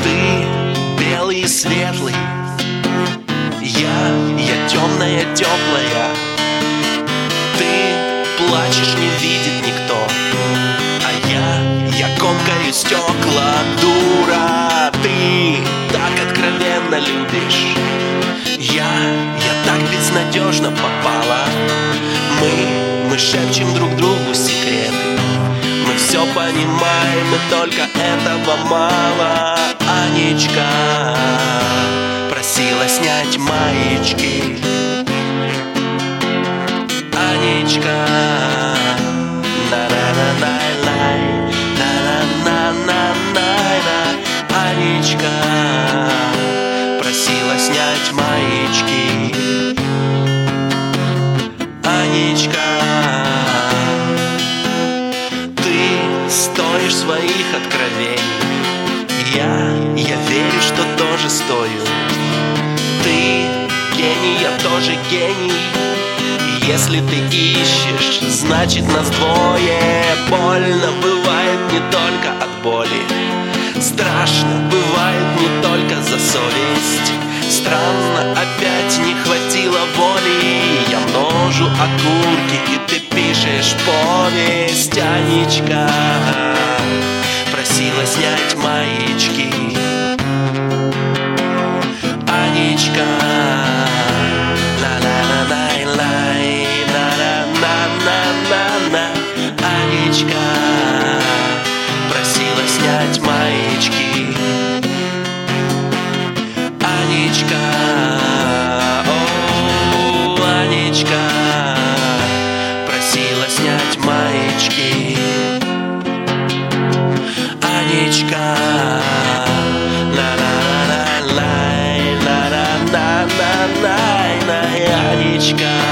Ты белый и светлый, я темная, теплая. Ты плачешь, не видит никто, а я комкаю стекла. Дура, ты так откровенно любишь, я так безнадежно попала. Мы шепчем друг другу секреты, мы все понимаем, и только этого мало. Анечка просила снять маечки. Анечка, на-на-на-най-лай, на-на-на-на-най-на. Анечка просила снять маечки. Анечка, стоишь своих откровений, я верю, что тоже стою. Ты гений, я тоже гений. Если ты ищешь, значит нас двое. Больно бывает не только от боли, страшно бывает не только за совесть. Странно, опять не хватило воли. Я множу окурки, и ты пишешь повесть. Анечка просила снять маечки. Анечка, на-на-на-най-лай, на-на-на-на-на. Анечка просила снять маечки. Анечка, о, Анечка просила снять маечки. Анечка, на-на-на-лай, на-на-на-на-най-най. Анечка.